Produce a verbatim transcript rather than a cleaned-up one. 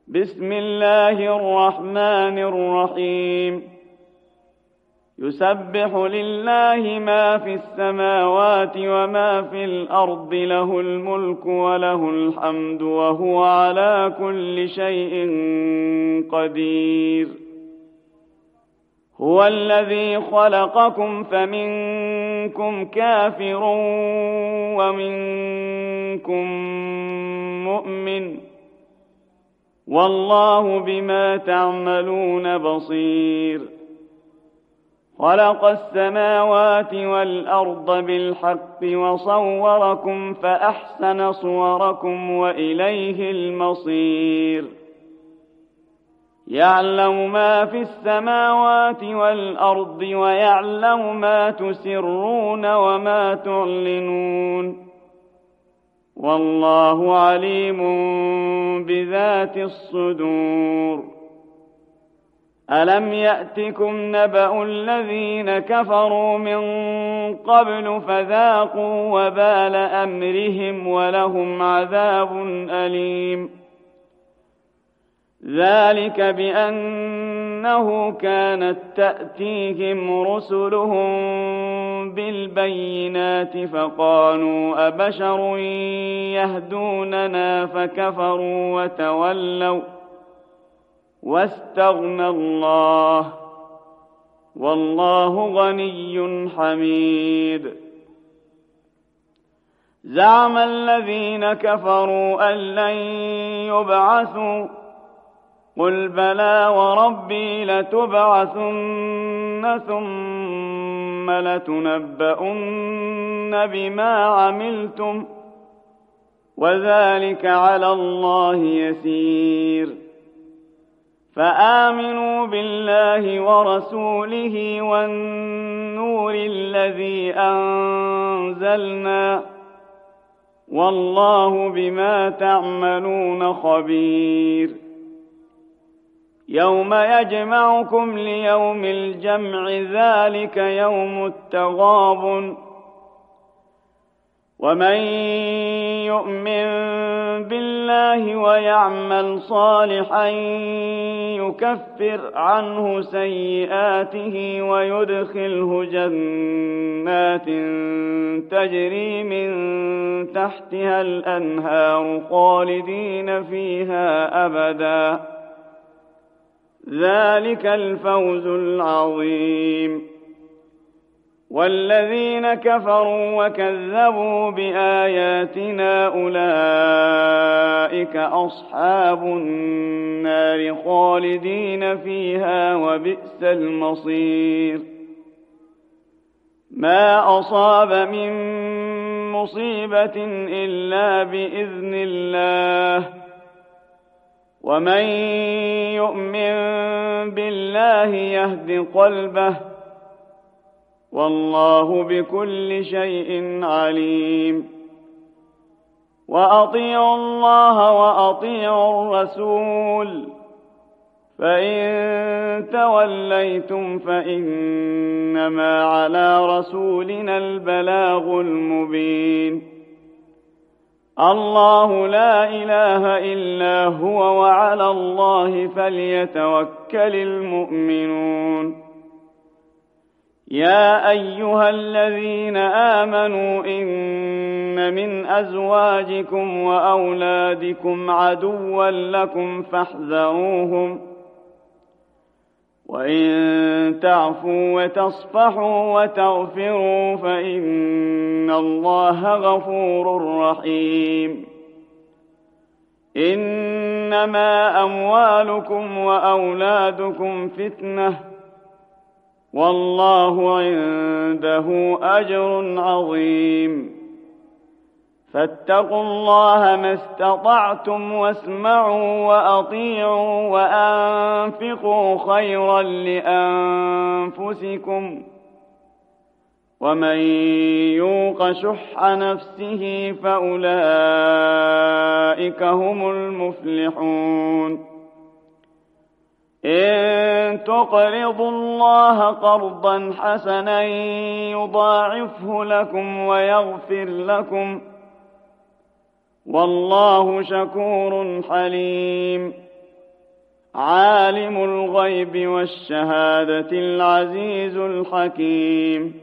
بسم الله الرحمن الرحيم يسبح لله ما في السماوات وما في الأرض له الملك وله الحمد وهو على كل شيء قدير هو الذي خلقكم فمنكم كافر ومنكم مؤمن والله بما تعملون بصير خلق السماوات والأرض بالحق وصوركم فأحسن صوركم وإليه المصير يعلم ما في السماوات والأرض ويعلم ما تسرون وما تعلنون والله عليم بذات الصدور ألم يأتكم نبأ الذين كفروا من قبل فذاقوا وبال أمرهم ولهم عذاب أليم ذلك بأنه كانت تأتيهم رسلهم بالبينات فقالوا أبشر يهدوننا فكفروا وتولوا واستغنى الله والله غني حميد زعم الذين كفروا أن لن يبعثوا قل بلى وربي لتبعثن ثم لتنبؤن بما عملتم وذلك على الله يسير فآمنوا بالله ورسوله والنور الذي أنزلنا والله بما تعملون خبير يوم يجمعكم ليوم الجمع ذلك يوم التغابن ومن يؤمن بالله ويعمل صالحا يكفر عنه سيئاته ويدخله جنات تجري من تحتها الأنهار خالدين فيها أبدا ذلك الفوز العظيم والذين كفروا وكذبوا بآياتنا أولئك أصحاب النار خالدين فيها وبئس المصير ما أصاب من مصيبة إلا بإذن الله ومن يؤمن بالله يهد قلبه والله بكل شيء عليم وأطيعوا الله وأطيعوا الرسول فإن توليتم فإنما على رسولنا البلاغ المبين الله لا إله إلا هو وعلى الله فليتوكل المؤمنون يا أيها الذين آمنوا إن من أزواجكم وأولادكم عدوا لكم فاحذروهم وإن تعفوا وتصفحوا وتغفروا فإن الله غفور رحيم إنما أموالكم وأولادكم فتنة والله عنده أجر عظيم فاتقوا الله ما استطعتم واسمعوا وأطيعوا وأنفقوا خيرا لأنفسكم ومن يوق شح نفسه فأولئك هم المفلحون إن تقرضوا الله قرضا حسنا يضاعفه لكم ويغفر لكم والله شكور حليم عالم الغيب والشهادة العزيز الحكيم.